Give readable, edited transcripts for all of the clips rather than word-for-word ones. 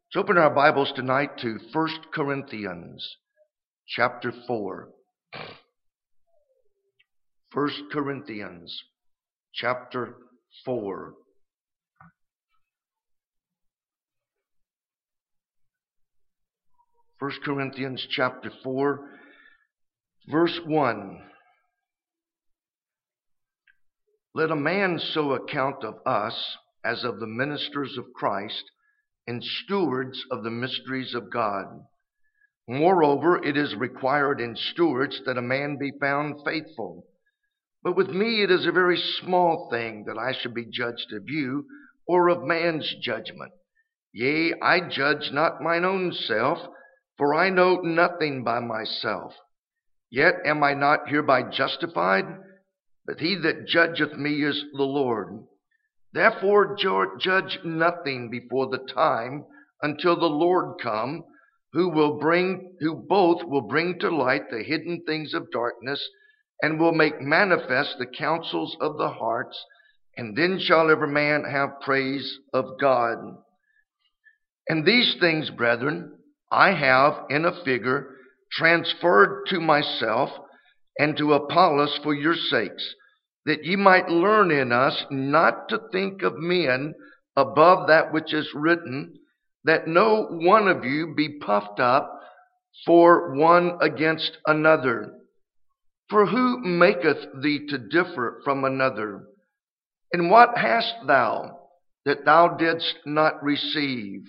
Let's open our Bibles tonight to 1 Corinthians chapter 4. 1 Corinthians chapter 4. First Corinthians chapter 4, verse 1. Let a man so account of us as of the ministers of Christ, and stewards of the mysteries of God. Moreover, it is required in stewards that a man be found faithful. But with me it is a very small thing that I should be judged of you, or of man's judgment. Yea, I judge not mine own self, for I know nothing by myself. Yet am I not hereby justified? But he that judgeth me is the Lord. Therefore judge nothing before the time until the Lord come, who both will bring to light the hidden things of darkness, and will make manifest the counsels of the hearts, and then shall every man have praise of God. And these things, brethren, I have in a figure transferred to myself and to Apollos for your sakes, that ye might learn in us not to think of men above that which is written, that no one of you be puffed up for one against another. For who maketh thee to differ from another? And what hast thou that thou didst not receive?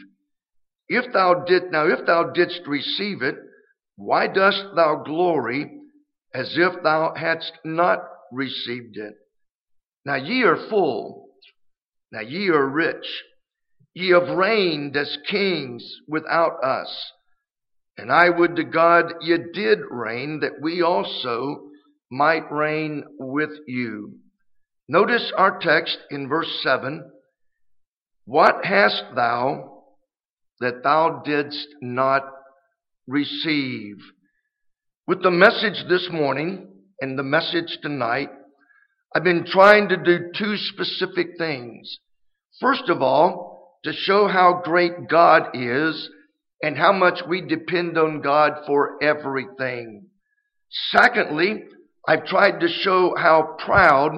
If thou didst receive it, why dost thou glory as if thou hadst not received it? Now ye are full, now ye are rich, ye have reigned as kings without us. And I would to God ye did reign, that we also might reign with you. Notice our text in verse 7. What hast thou that thou didst not receive? With the message this morning and the message tonight, I've been trying to do two specific things. First of all, to show how great God is and how much we depend on God for everything. Secondly, I've tried to show how proud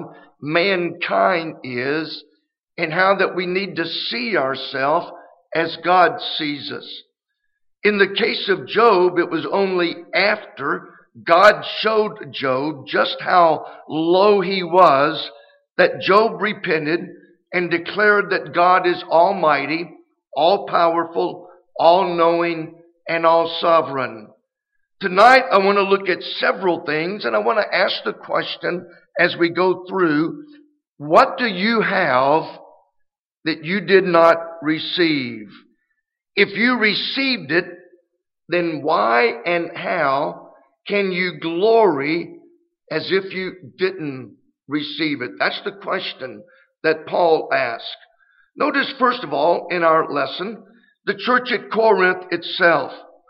mankind is and how that we need to see ourselves as God sees us. In the case of Job, it was only after God showed Job just how low he was that Job repented and declared that God is almighty, all-powerful, all-knowing, and all-sovereign. Tonight, I want to look at several things, and I want to ask the question as we go through, what do you have that you did not receive? If you received it, then why and how can you glory as if you didn't receive it? That's the question that Paul asked. Notice, first of all, in our lesson, the church at Corinth itself.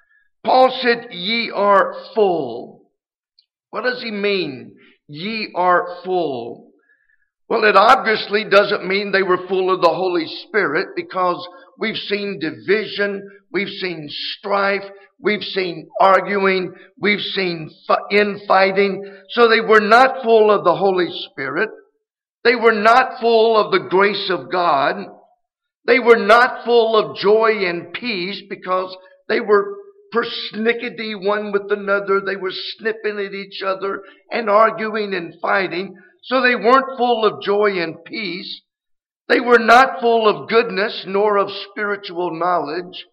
Paul said, ye are full. What does he mean, ye are full? Well, it obviously doesn't mean they were full of the Holy Spirit, because we've seen division, we've seen strife, we've seen arguing, we've seen infighting. So they were not full of the Holy Spirit. They were not full of the grace of God. They were not full of joy and peace, because they were persnickety one with another. They were snipping at each other and arguing and fighting. So they weren't full of joy and peace. They were not full of goodness nor of spiritual knowledge.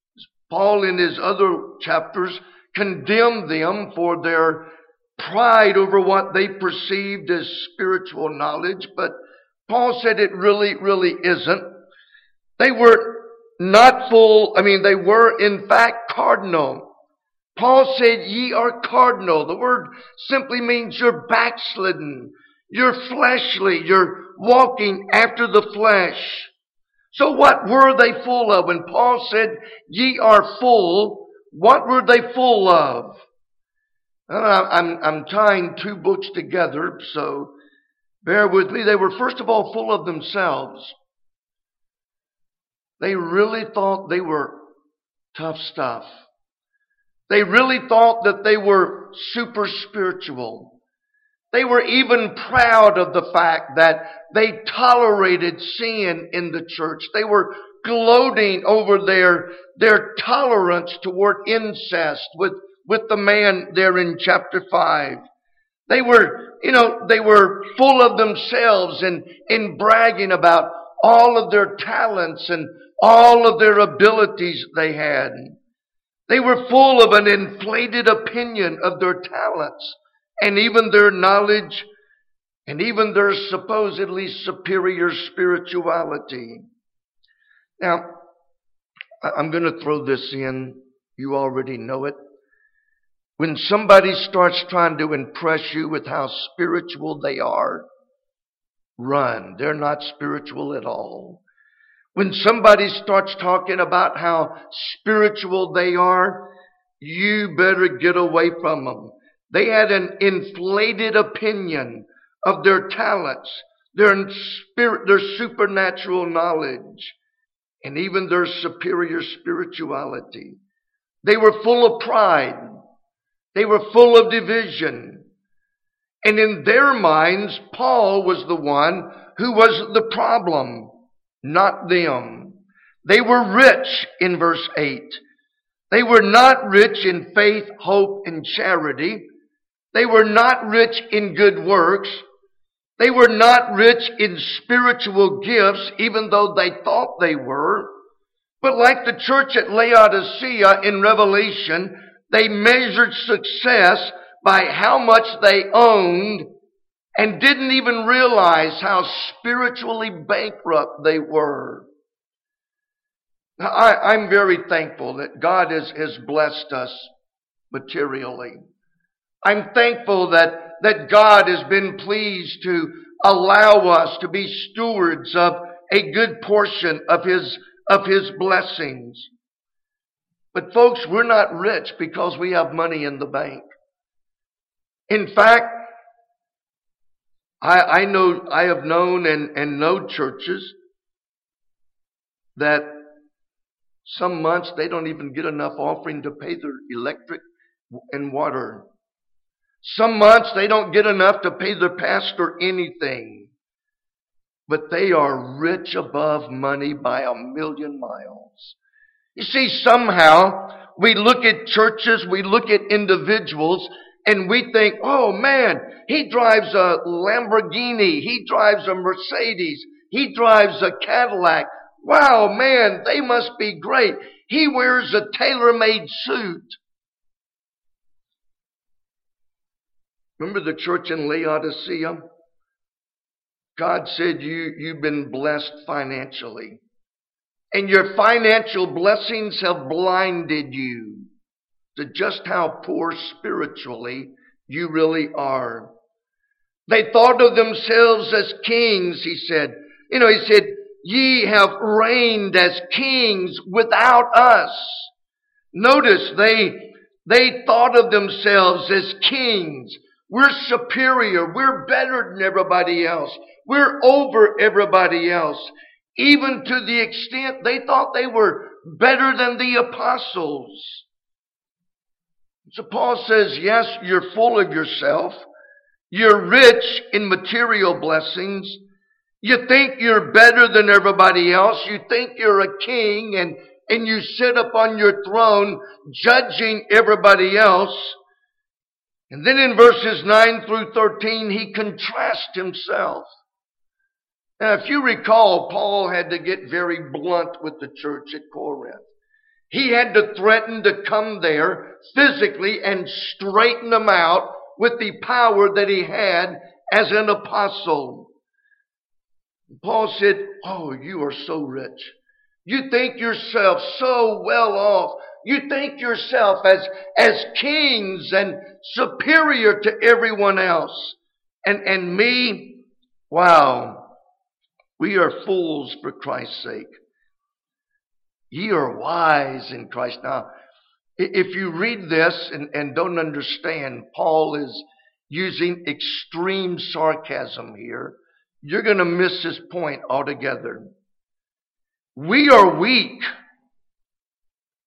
Paul in his other chapters condemned them for their pride over what they perceived as spiritual knowledge. But Paul said it really isn't. They were not full. They were in fact cardinal. Paul said, ye are cardinal. The word simply means you're backslidden. You're fleshly. You're walking after the flesh. So what were they full of? When Paul said, ye are full, what were they full of? I'm tying two books together, so bear with me. They were first of all full of themselves. They really thought they were Tough stuff. They really thought that they were super spiritual. They were even proud of the fact that they tolerated sin in the church. They were gloating over their tolerance toward incest with the man there in chapter 5. They were full of themselves and in bragging about all of their talents and all of their abilities they had. They were full of an inflated opinion of their talents and even their knowledge and even their supposedly superior spirituality. Now, I'm going to throw this in. You already know it. When somebody starts trying to impress you with how spiritual they are, run. They're not spiritual at all. When somebody starts talking about how spiritual they are, you better get away from them. They had an inflated opinion of their talents, their supernatural knowledge, and even their superior spirituality. They were full of pride. They were full of division. And in their minds, Paul was the one who was the problem, not them. They were rich in verse 8. They were not rich in faith, hope, and charity. They were not rich in good works. They were not rich in spiritual gifts, even though they thought they were. But like the church at Laodicea in Revelation, they measured success by how much they owned and didn't even realize how spiritually bankrupt they were. Now, I'm very thankful that God has blessed us materially. I'm thankful that God has been pleased to allow us to be stewards of a good portion of His blessings. But folks, we're not rich because we have money in the bank. In fact, I have known and know churches that some months they don't even get enough offering to pay their electric and water. Some months they don't get enough to pay their pastor anything. But they are rich above money by a million miles. You see, somehow we look at churches, we look at individuals, and we think, oh man, he drives a Lamborghini, he drives a Mercedes, he drives a Cadillac. Wow, man, they must be great. He wears a tailor-made suit. Remember the church in Laodicea? God said you've been blessed financially. And your financial blessings have blinded you to just how poor spiritually you really are. They thought of themselves as kings, he said. He said, ye have reigned as kings without us. Notice they thought of themselves as kings. We're superior. We're better than everybody else. We're over everybody else. Even to the extent they thought they were better than the apostles. So Paul says, yes, you're full of yourself. You're rich in material blessings. You think you're better than everybody else. You think you're a king and you sit up on your throne judging everybody else. And then in verses 9 through 13, he contrasts himself. Now, if you recall, Paul had to get very blunt with the church at Corinth. He had to threaten to come there physically and straighten them out with the power that he had as an apostle. Paul said, oh, you are so rich. You think yourself so well off. You think yourself as kings and superior to everyone else. And me, wow. We are fools for Christ's sake. Ye are wise in Christ. Now, if you read this and don't understand, Paul is using extreme sarcasm here. You're going to miss his point altogether. We are weak. Oh,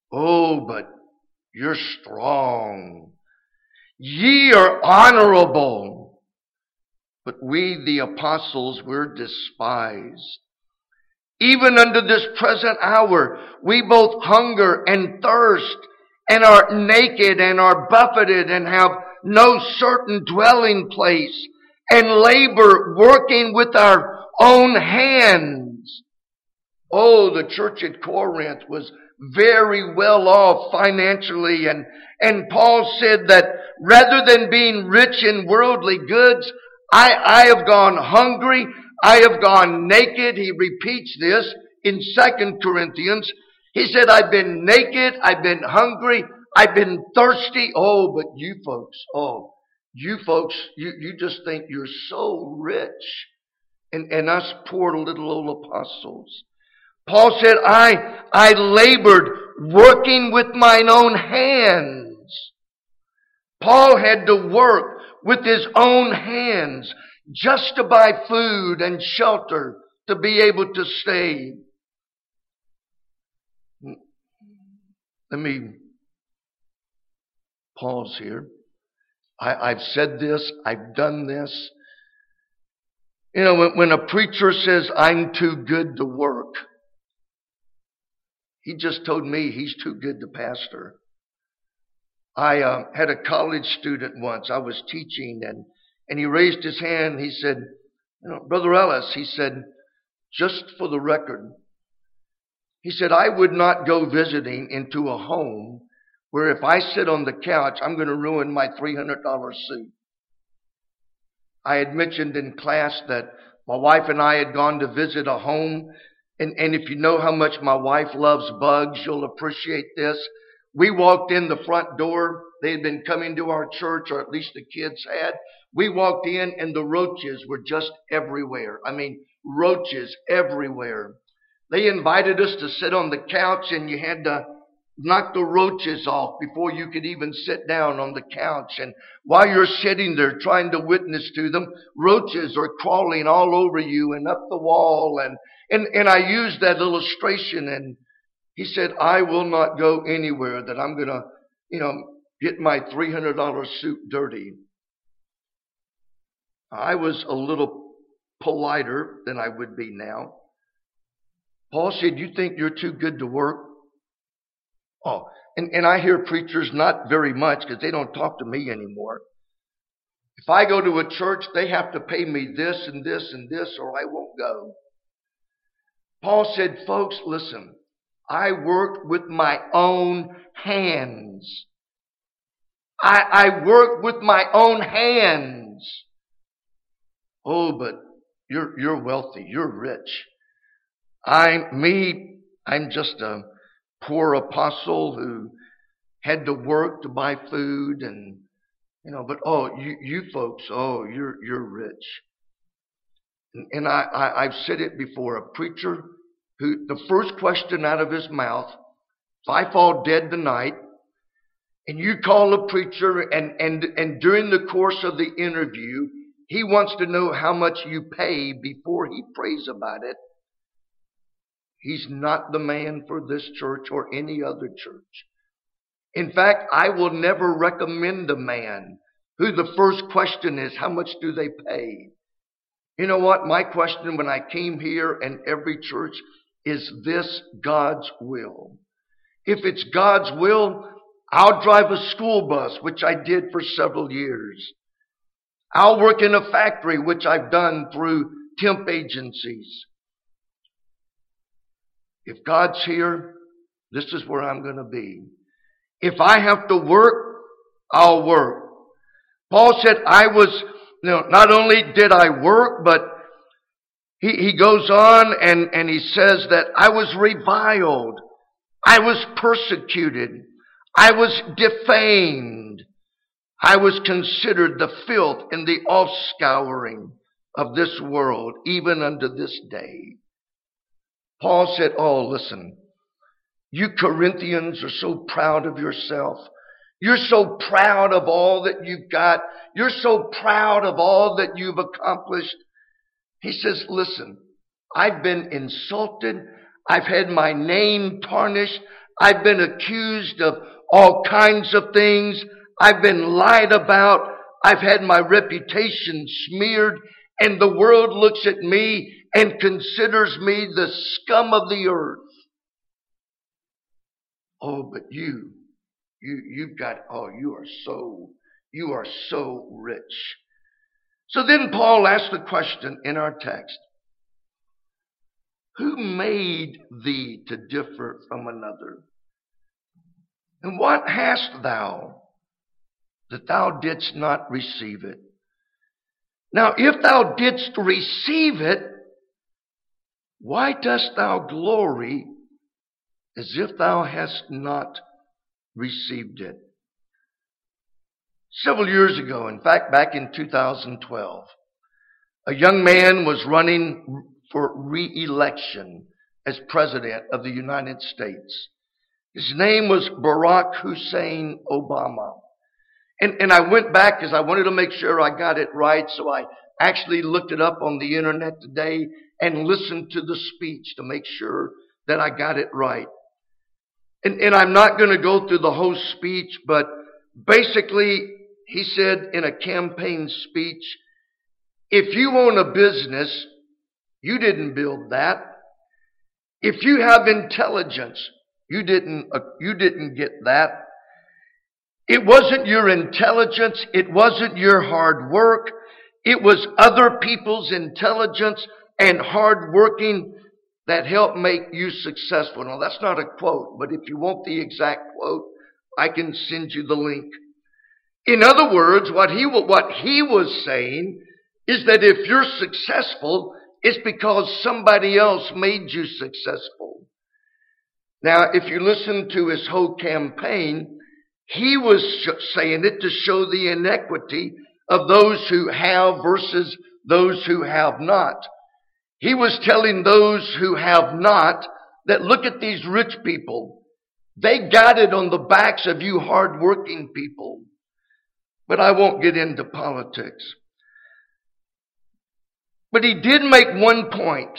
Oh, but you're strong. Ye are honorable. But we, the apostles, we're despised. Even unto this present hour, we both hunger and thirst, and are naked, and are buffeted, and have no certain dwelling place, and labor working with our own hands. Oh, the church at Corinth was very well off financially, and Paul said that rather than being rich in worldly goods, I have gone hungry, I have gone naked. He repeats this in 2 Corinthians. He said, I've been naked, I've been hungry, I've been thirsty. Oh, but you folks, you just think you're so rich. And us poor little old apostles. Paul said, I labored working with mine own hands. Paul had to work with his own hands just to buy food and shelter to be able to stay. Let me pause here. I've said this, I've done this. You know, when a preacher says, I'm too good to work, he just told me he's too good to pastor. I had a college student once. I was teaching, and he raised his hand. He said, Brother Ellis, he said, just for the record, he said, I would not go visiting into a home where if I sit on the couch, I'm going to ruin my $300 suit. I had mentioned in class that my wife and I had gone to visit a home. And if you know how much my wife loves bugs, you'll appreciate this. We walked in the front door. They had been coming to our church, or at least the kids had. We walked in and the roaches were just everywhere. I mean, roaches everywhere. They invited us to sit on the couch, and you had to knock the roaches off before you could even sit down on the couch. And while you're sitting there trying to witness to them, roaches are crawling all over you and up the wall. And I used that illustration, and he said, I will not go anywhere that I'm going to, get my $300 suit dirty. I was a little politer than I would be now. Paul said, you think you're too good to work? Oh, and I hear preachers not very much because they don't talk to me anymore. If I go to a church, they have to pay me this and this and this, or I won't go. Paul said, folks, listen, I work with my own hands. I work with my own hands. Oh, but you're wealthy, you're rich. I'm just a poor apostle who had to work to buy food and, but you folks, you're rich. And I've said it before, a preacher who, the first question out of his mouth, if I fall dead tonight, and you call a preacher and during the course of the interview, he wants to know how much you pay before he prays about it, he's not the man for this church or any other church. In fact, I will never recommend a man who the first question is, how much do they pay? You know what? My question when I came here and every church is this God's will? If it's God's will, I'll drive a school bus, which I did for several years. I'll work in a factory, which I've done through temp agencies. If God's here, this is where I'm going to be. If I have to work, I'll work. Paul said I was, not only did I work, but he goes on and he says that I was reviled. I was persecuted. I was defamed. I was considered the filth and the offscouring of this world, even unto this day. Paul said, listen, you Corinthians are so proud of yourself. You're so proud of all that you've got. You're so proud of all that you've accomplished. He says, listen, I've been insulted. I've had my name tarnished. I've been accused of all kinds of things. I've been lied about. I've had my reputation smeared, and the world looks at me and considers me the scum of the earth. Oh, but you've got, oh, you are so rich. So then Paul asked the question in our text, who made thee to differ from another? And what hast thou that thou didst not receive it? Now, if thou didst receive it, why dost thou glory as if thou hast not received it? Several years ago, in fact, back in 2012, a young man was running for re-election as President of the United States. His name was Barack Hussein Obama. And I went back because I wanted to make sure I got it right, so I actually looked it up on the internet today and listened to the speech to make sure that I got it right. And I'm not going to go through the whole speech, but basically he said in a campaign speech, if you own a business, you didn't build that. If you have intelligence, you didn't get that. It wasn't your intelligence. It wasn't your hard work. It was other people's intelligence and hard working that helped make you successful. Now, that's not a quote, but if you want the exact quote, I can send you the link. In other words, what he was saying is that if you're successful, it's because somebody else made you successful. Now, if you listen to his whole campaign, he was saying it to show the inequity of those who have versus those who have not. He was telling those who have not that look at these rich people. They got it on the backs of you hardworking people. But I won't get into politics. But he did make one point.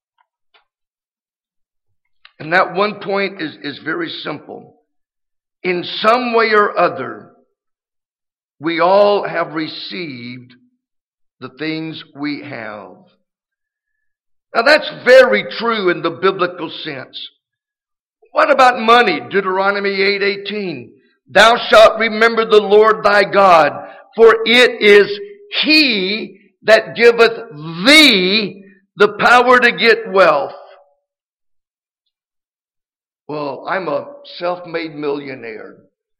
And that one point is very simple. In some way or other, we all have received the things we have. Now that's very true in the biblical sense. What about money? Deuteronomy 8:18. Thou shalt remember the Lord thy God, for it is He that giveth thee the power to get wealth. Well, I'm a self-made millionaire.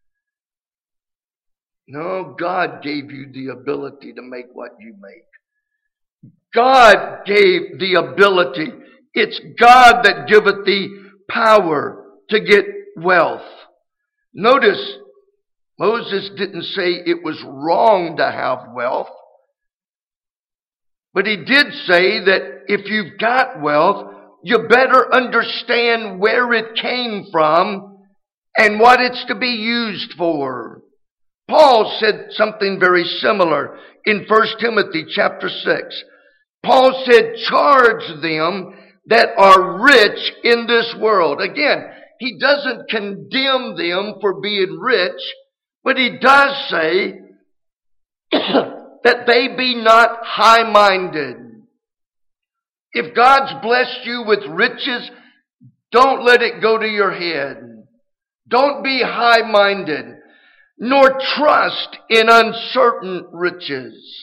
No, God gave you the ability to make what you make. God gave the ability. It's God that giveth thee power to get wealth. Notice, Moses didn't say it was wrong to have wealth. But he did say that if you've got wealth, you better understand where it came from and what it's to be used for. Paul said something very similar in 1 Timothy chapter 6. Paul said, charge them that are rich in this world. Again, he doesn't condemn them for being rich, but he does say that they be not high-minded. If God's blessed you with riches, don't let it go to your head. Don't be high-minded, nor trust in uncertain riches.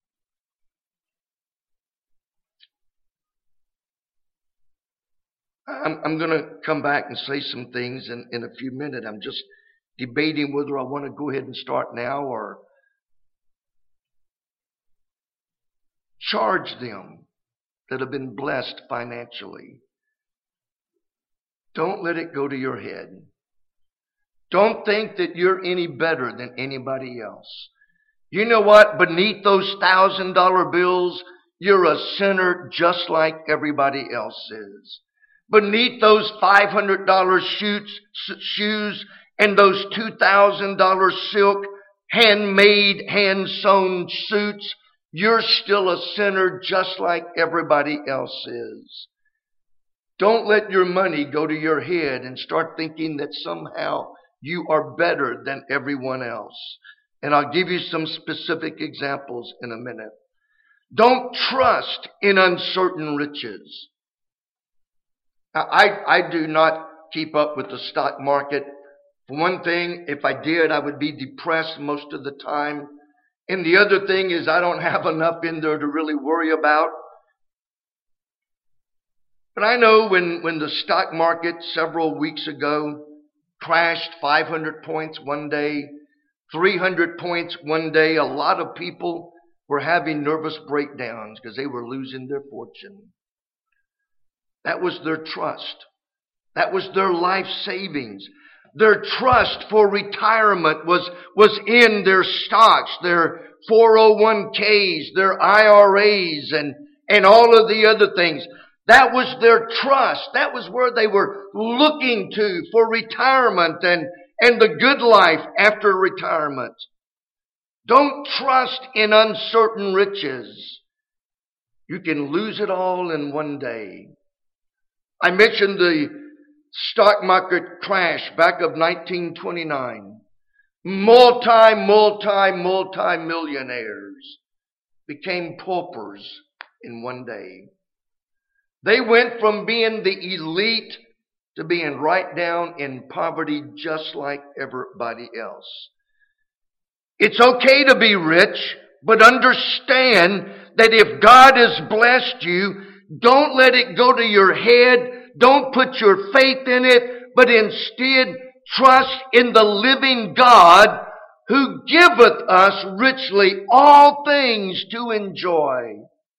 I'm going to come back and say some things in a few minutes. I'm just debating whether I want to go ahead and start now or charge them that have been blessed financially. Don't let it go to your head. Don't think that you're any better than anybody else. You know what? Beneath those $1,000 bills, you're a sinner just like everybody else is. Beneath those $500 shoes and those $2,000 silk, handmade, hand-sewn suits, you're still a sinner just like everybody else is. Don't let your money go to your head and start thinking that somehow you are better than everyone else. And I'll give you some specific examples in a minute. Don't trust in uncertain riches. Now, I do not keep up with the stock market. For one thing, if I did, I would be depressed most of the time. And the other thing is I don't have enough in there to really worry about. But I know when the stock market several weeks ago crashed 500 points one day, 300 points one day, a lot of people were having nervous breakdowns because they were losing their fortune. That was their trust. That was their life savings. Their trust for retirement was in their stocks, their 401ks, their IRAs, and all of the other things. That was their trust. That was where they were looking to for retirement and the good life after retirement. Don't trust in uncertain riches. You can lose it all in one day. I mentioned the stock market crash back of 1929. Multi-millionaires became paupers in one day. They went from being the elite to being right down in poverty just like everybody else. It's okay to be rich, but understand that if God has blessed you, don't let it go to your head. Don't put your faith in it, but instead trust in the living God who giveth us richly all things to enjoy.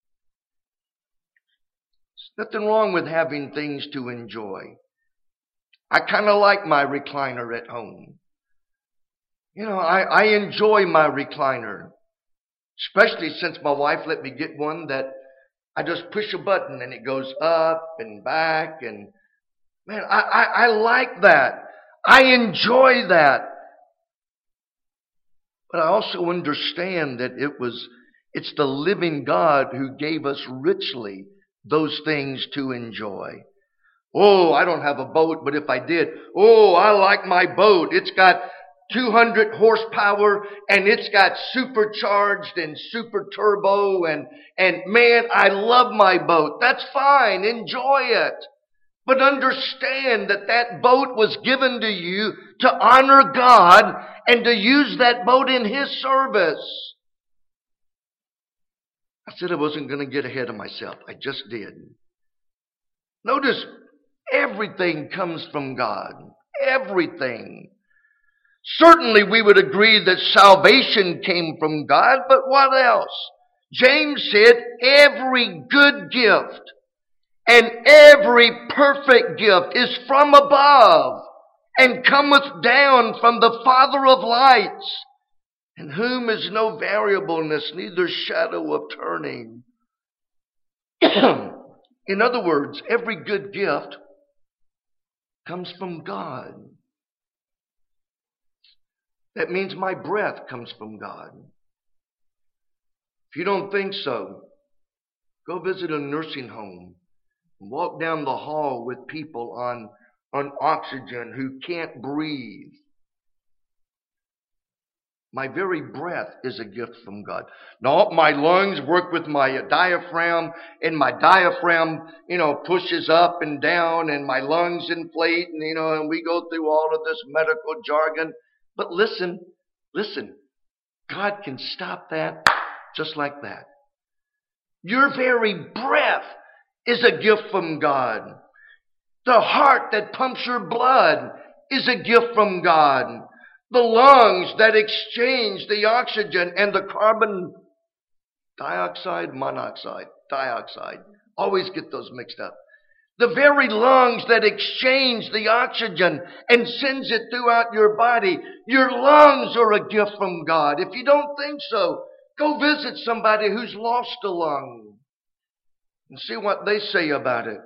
There's nothing wrong with having things to enjoy. I kind of like my recliner at home. You know, I enjoy my recliner, especially since my wife let me get one that I just push a button and it goes up and back, and man, I like that. I enjoy that. But I also understand that it's the living God who gave us richly those things to enjoy. Oh, I don't have a boat, but if I did, oh, I like my boat. It's got 200 horsepower and it's got supercharged and super turbo and man, I love my boat. That's fine. Enjoy it. But understand that that boat was given to you to honor God and to use that boat in His service. I said I wasn't going to get ahead of myself. I just did. Notice, everything comes from God. Everything. Certainly we would agree that salvation came from God, but what else? James said, every good gift and every perfect gift is from above and cometh down from the Father of lights, in whom is no variableness, neither shadow of turning. In other words, every good gift comes from God. That means my breath comes from God. If you don't think so, go visit a nursing home and walk down the hall with people on oxygen who can't breathe. My very breath is a gift from God. No, my lungs work with my diaphragm, and my diaphragm, pushes up and down, and my lungs inflate, and we go through all of this medical jargon. But listen, God can stop that just like that. Your very breath is a gift from God. The heart that pumps your blood is a gift from God. The lungs that exchange the oxygen and the carbon dioxide. Always get those mixed up. The very lungs that exchange the oxygen and sends it throughout your body. Your lungs are a gift from God. If you don't think so, go visit somebody who's lost a lung and see what they say about it.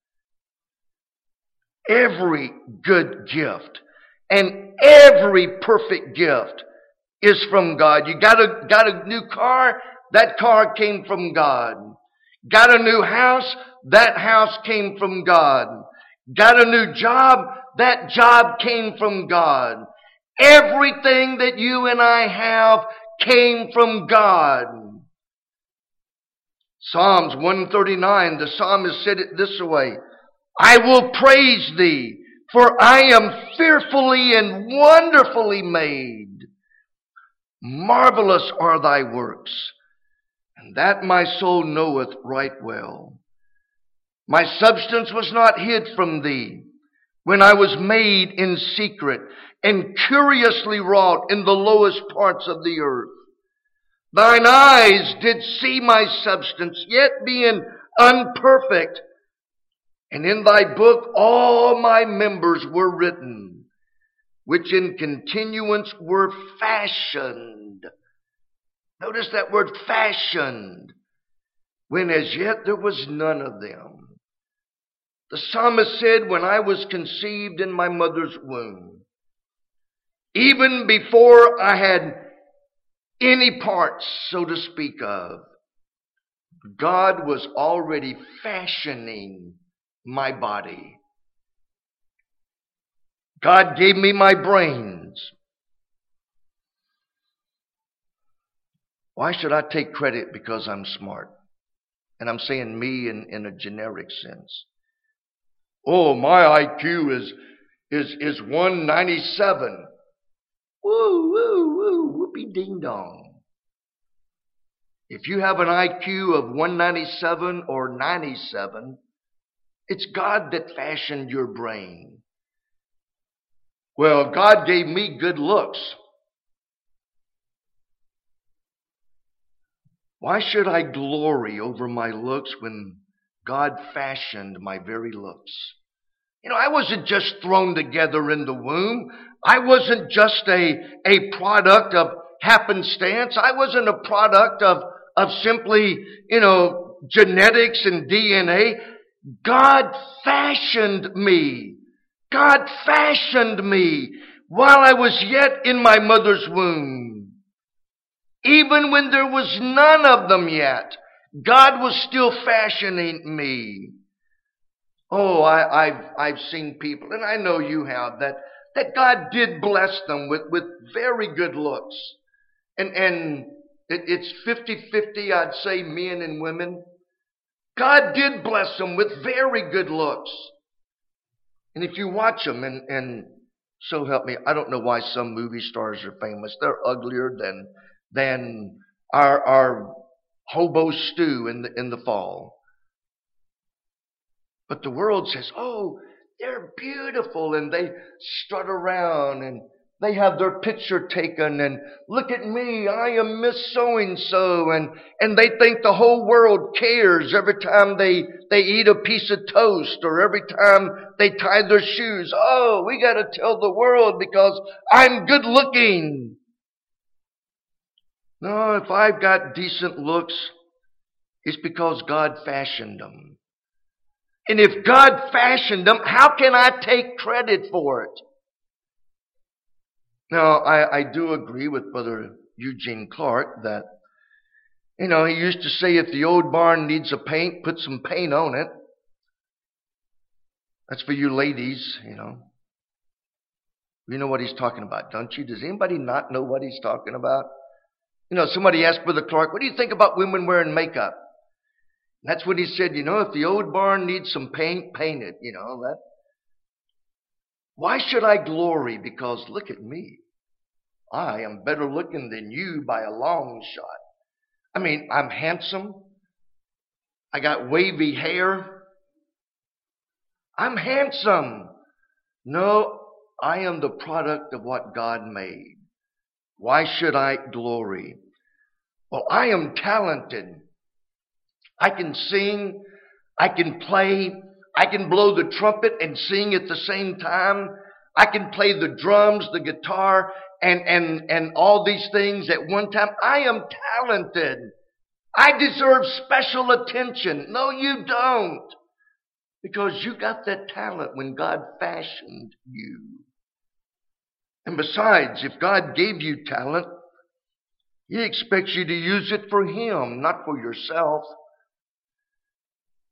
Every good gift and every perfect gift is from God. You got a new car? That car came from God. Got a new house? That house came from God. Got a new job? That job came from God. Everything that you and I have came from God. Psalms 139, the psalmist said it this way: I will praise thee, for I am fearfully and wonderfully made. Marvelous are thy works, and that my soul knoweth right well. My substance was not hid from thee, when I was made in secret and curiously wrought in the lowest parts of the earth. Thine eyes did see my substance, yet being unperfect, and in thy book all my members were written, which in continuance were fashioned. Notice that word, fashioned, when as yet there was none of them. The psalmist said, when I was conceived in my mother's womb, even before I had any parts, so to speak of, God was already fashioning my body. God gave me my brains. Why should I take credit because I'm smart? And I'm saying me in a generic sense. Oh, my IQ is 197. Woo, woo, woo, whoopee ding dong. If you have an IQ of 197 or 97, it's God that fashioned your brain. Well, God gave me good looks. Why should I glory over my looks when God fashioned my very looks? You know, I wasn't just thrown together in the womb. I wasn't just a product of happenstance. I wasn't a product of simply, genetics and DNA. God fashioned me. God fashioned me while I was yet in my mother's womb. Even when there was none of them yet, God was still fashioning me. Oh, I've seen people, and I know you have, that God did bless them with very good looks. And it's 50-50, I'd say, men and women. God did bless them with very good looks. And if you watch them, and so help me, I don't know why some movie stars are famous. They're uglier than our hobo stew in the fall. But the world says, oh, they're beautiful, and they strut around, and they have their picture taken, and look at me, I am Miss So-and-so, and they think the whole world cares every time they eat a piece of toast, or every time they tie their shoes. Oh, we got to tell the world because I'm good looking. No, if I've got decent looks, it's because God fashioned them. And if God fashioned them, how can I take credit for it? Now, I do agree with Brother Eugene Clark that, he used to say if the old barn needs a paint, put some paint on it. That's for you ladies, You know what he's talking about, don't you? Does anybody not know what he's talking about? Somebody asked Brother Clark, what do you think about women wearing makeup? That's what he said, if the old barn needs some paint, paint it, that. Why should I glory? Because look at me. I am better looking than you by a long shot. I mean, I'm handsome. I got wavy hair. I'm handsome. No, I am the product of what God made. Why should I glory? Well, I am talented. I can sing, I can play, I can blow the trumpet and sing at the same time. I can play the drums, the guitar, and all these things at one time. I am talented. I deserve special attention. No, you don't. Because you got that talent when God fashioned you. And besides, if God gave you talent, He expects you to use it for Him, not for yourself.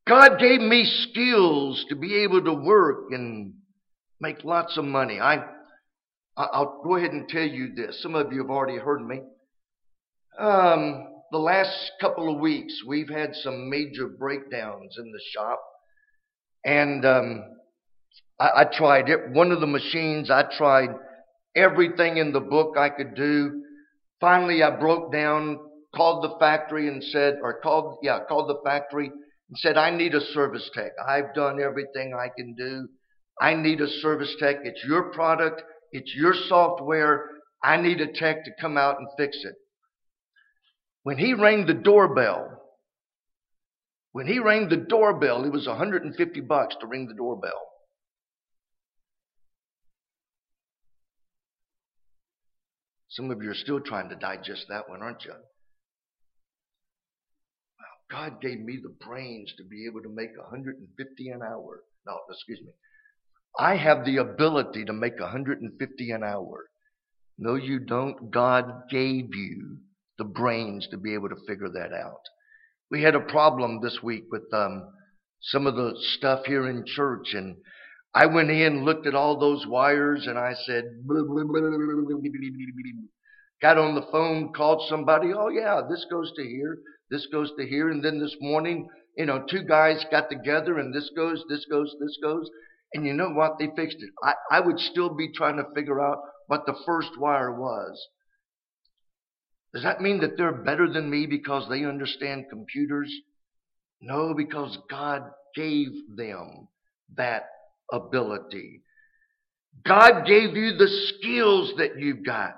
God gave me skills to be able to work and make lots of money. I'll go ahead and tell you this. Some of you have already heard me. The last couple of weeks, we've had some major breakdowns in the shop. And I tried it. One of the machines, I tried everything in the book I could do. Finally, I broke down, called the factory and said, called the factory and said, I need a service tech. I've done everything I can do. I need a service tech. It's your product. It's your software. I need a tech to come out and fix it. When he rang the doorbell, it was $150 to ring the doorbell. Some of you are still trying to digest that one, aren't you? Well, God gave me the brains to be able to make $150 an hour. No, excuse me. I have the ability to make $150 an hour. No, you don't. God gave you the brains to be able to figure that out. We had a problem this week with some of the stuff here in church, and I went in, looked at all those wires, and I said, blah, blah, blah, blah, blah, blah, blah. Got on the phone, called somebody. Oh yeah, this goes to here, this goes to here, and then this morning, two guys got together, and this goes, and you know what? They fixed it. I would still be trying to figure out what the first wire was. Does that mean that they're better than me because they understand computers? No, because God gave them that ability. God gave you the skills that you've got.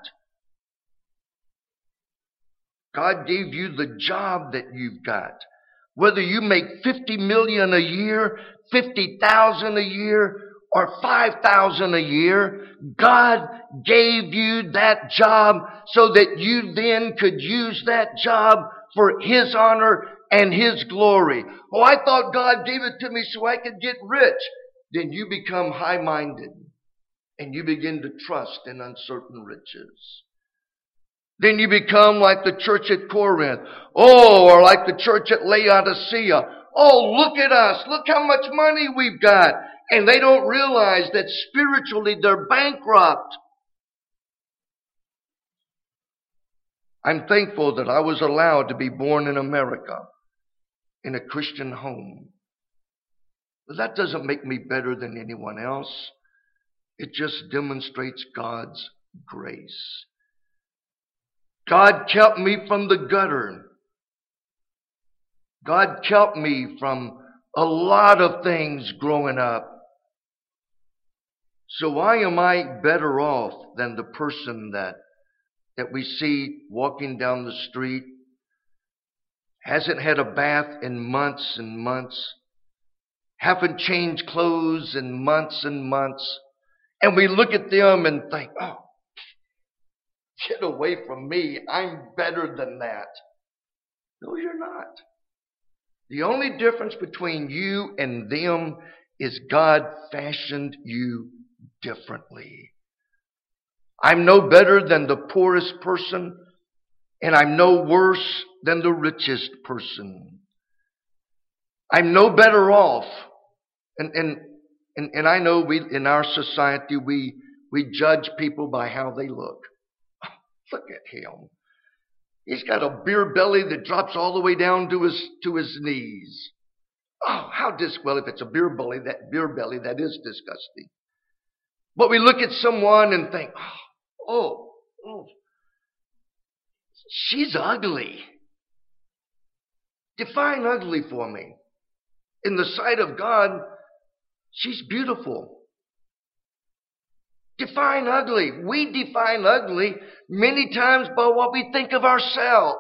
God gave you the job that you've got. Whether you make $50 million a year, $50,000 a year, or $5,000 a year, God gave you that job so that you then could use that job for His honor and His glory. Oh, I thought God gave it to me so I could get rich. Then you become high-minded and you begin to trust in uncertain riches. Then you become like the church at Corinth. Oh, or like the church at Laodicea. Oh, look at us. Look how much money we've got. And they don't realize that spiritually they're bankrupt. I'm thankful that I was allowed to be born in America in a Christian home. But that doesn't make me better than anyone else. It just demonstrates God's grace. God kept me from the gutter. God kept me from a lot of things growing up. So why am I better off than the person that we see walking down the street, hasn't had a bath in months and months, haven't changed clothes in months and months, and we look at them and think, oh, get away from me. I'm better than that. No, you're not. The only difference between you and them is God fashioned you differently. I'm no better than the poorest person, and I'm no worse than the richest person. I'm no better off. And I know we in our society we judge people by how they look. Look at him. He's got a beer belly that drops all the way down to his knees. Oh, well, if it's a beer belly, that is disgusting. But we look at someone and think, oh, she's ugly. Define ugly for me. In the sight of God, she's beautiful. Define ugly. We define ugly many times by what we think of ourselves.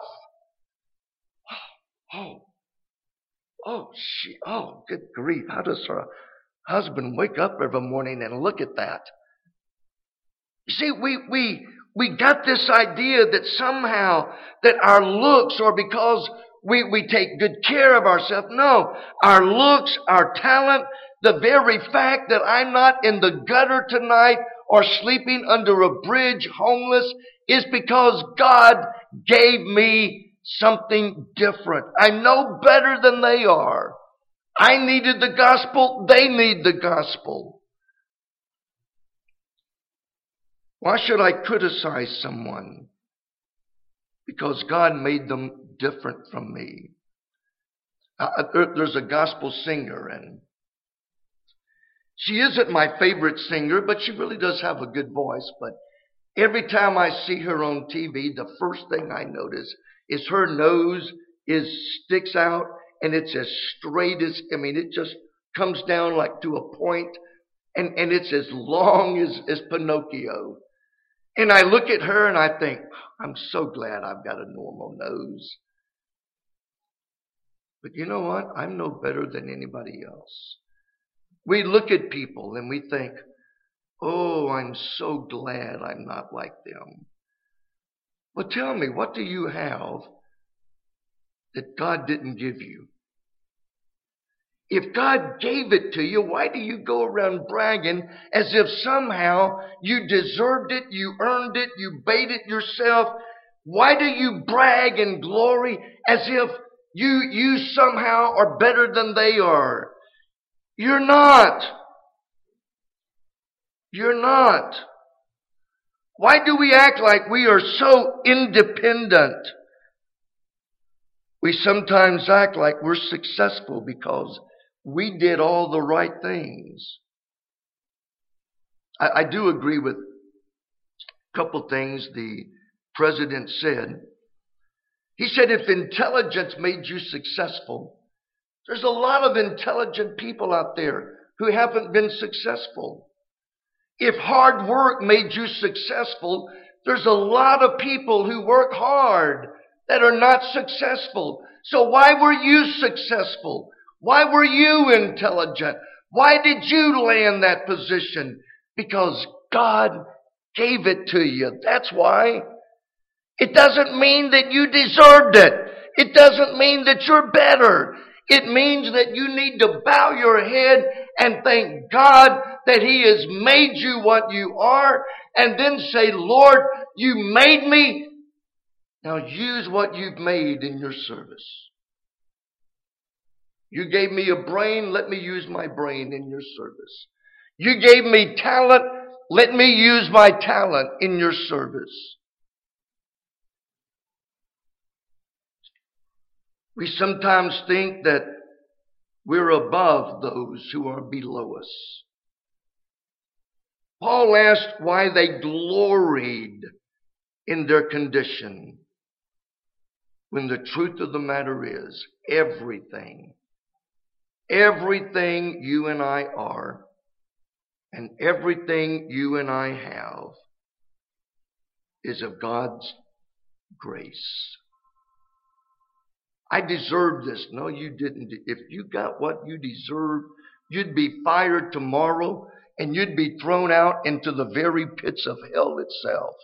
Good grief. How does her husband wake up every morning and look at that? You see, we got this idea that somehow that our looks are because we take good care of ourselves. No, our looks, our talent, the very fact that I'm not in the gutter tonight or sleeping under a bridge homeless is because God gave me something different. I'm no better than they are. I needed the gospel. They need the gospel. Why should I criticize someone? Because God made them different from me. There's a gospel singer, and she isn't my favorite singer, but she really does have a good voice. But every time I see her on TV, the first thing I notice is her nose sticks out, and it's as straight as, it just comes down like to a point, and it's as long as Pinocchio. And I look at her and I think, I'm so glad I've got a normal nose. But you know what? I'm no better than anybody else. We look at people and we think, oh, I'm so glad I'm not like them. Well, tell me, what do you have that God didn't give you? If God gave it to you, why do you go around bragging as if somehow you deserved it, you earned it, you made it yourself? Why do you brag and glory as if you somehow are better than they are? You're not. You're not. Why do we act like we are so independent? We sometimes act like we're successful because we did all the right things. I do agree with a couple things the president said. He said if intelligence made you successful, there's a lot of intelligent people out there who haven't been successful. If hard work made you successful, there's a lot of people who work hard that are not successful. So why were you successful? Why were you intelligent? Why did you land that position? Because God gave it to you. That's why. It doesn't mean that you deserved it. It doesn't mean that you're better. It means that you need to bow your head and thank God that He has made you what you are, and then say, Lord, you made me. Now use what you've made in your service. You gave me a brain, let me use my brain in your service. You gave me talent, let me use my talent in your service. We sometimes think that we're above those who are below us. Paul asked why they gloried in their condition, when the truth of the matter is, everything you and I are, and everything you and I have, is of God's grace. I deserve this. No, you didn't. If you got what you deserve, you'd be fired tomorrow and you'd be thrown out into the very pits of hell itself.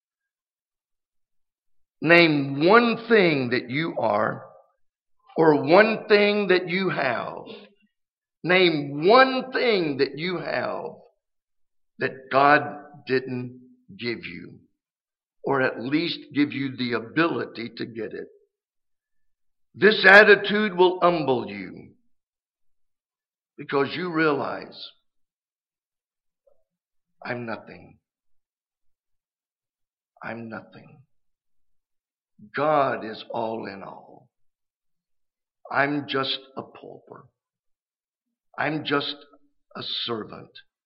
Name one thing that you are, or one thing that you have. Name one thing that you have that God didn't give you, or at least give you the ability to get it. This attitude will humble you because you realize, I'm nothing. I'm nothing. God is all in all. I'm just a pauper. I'm just a servant.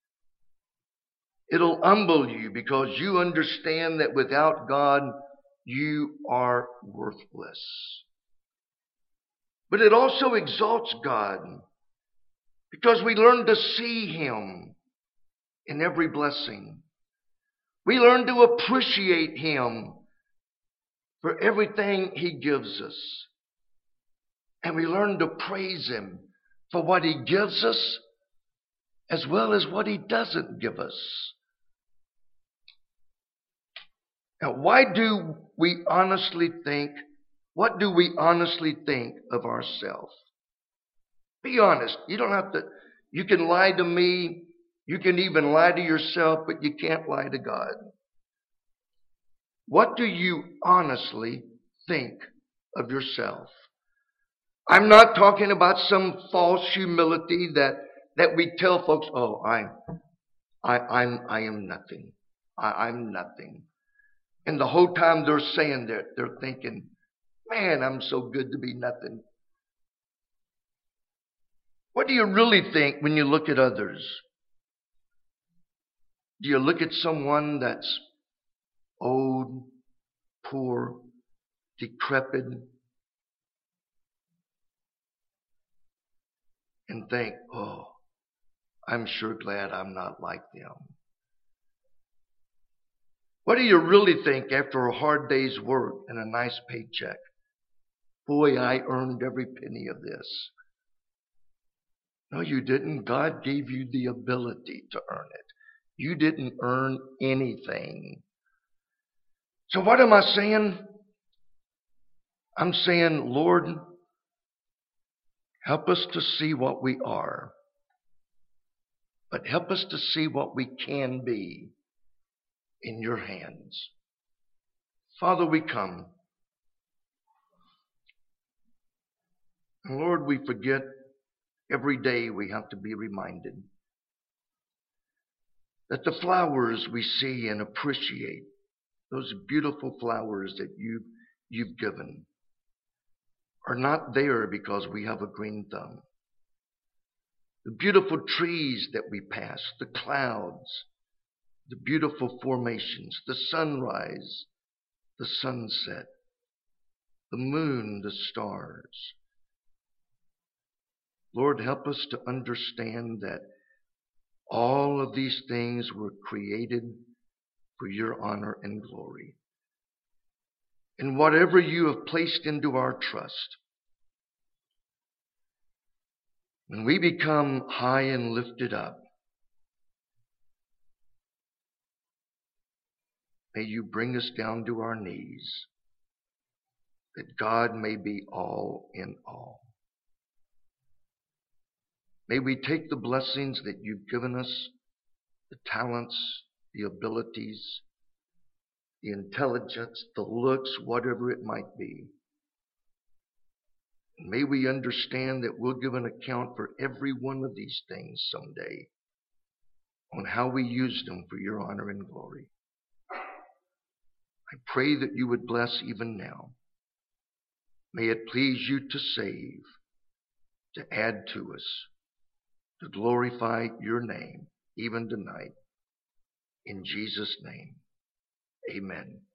It'll humble you because you understand that without God, you are worthless. But it also exalts God because we learn to see Him in every blessing. We learn to appreciate Him for everything He gives us. And we learn to praise Him for what He gives us as well as what He doesn't give us. Now, what do we honestly think of ourselves? Be honest. You don't have to. You can lie to me. You can even lie to yourself, but you can't lie to God. What do you honestly think of yourself? I'm not talking about some false humility that we tell folks, oh, I am nothing. I'm nothing. And the whole time they're saying that, they're thinking, man, I'm so good to be nothing. What do you really think when you look at others? Do you look at someone that's old, poor, decrepit, and think, oh, I'm sure glad I'm not like them? What do you really think after a hard day's work and a nice paycheck? Boy, I earned every penny of this. No, you didn't. God gave you the ability to earn it. You didn't earn anything. So what am I saying? I'm saying, Lord, help us to see what we are, but help us to see what we can be in your hands. Father, we come. And Lord, we forget every day. We have to be reminded that the flowers we see and appreciate, those beautiful flowers that you've given, are not there because we have a green thumb. The beautiful trees that we pass, the clouds, the beautiful formations, the sunrise, the sunset, the moon, the stars. Lord, help us to understand that all of these things were created for your honor and glory. And whatever you have placed into our trust, when we become high and lifted up, may you bring us down to our knees, that God may be all in all. May we take the blessings that you've given us, the talents, the abilities, the intelligence, the looks, whatever it might be. And may we understand that we'll give an account for every one of these things someday, on how we used them for your honor and glory. I pray that you would bless even now. May it please you to save, to add to us, to glorify your name even tonight. In Jesus' name, amen.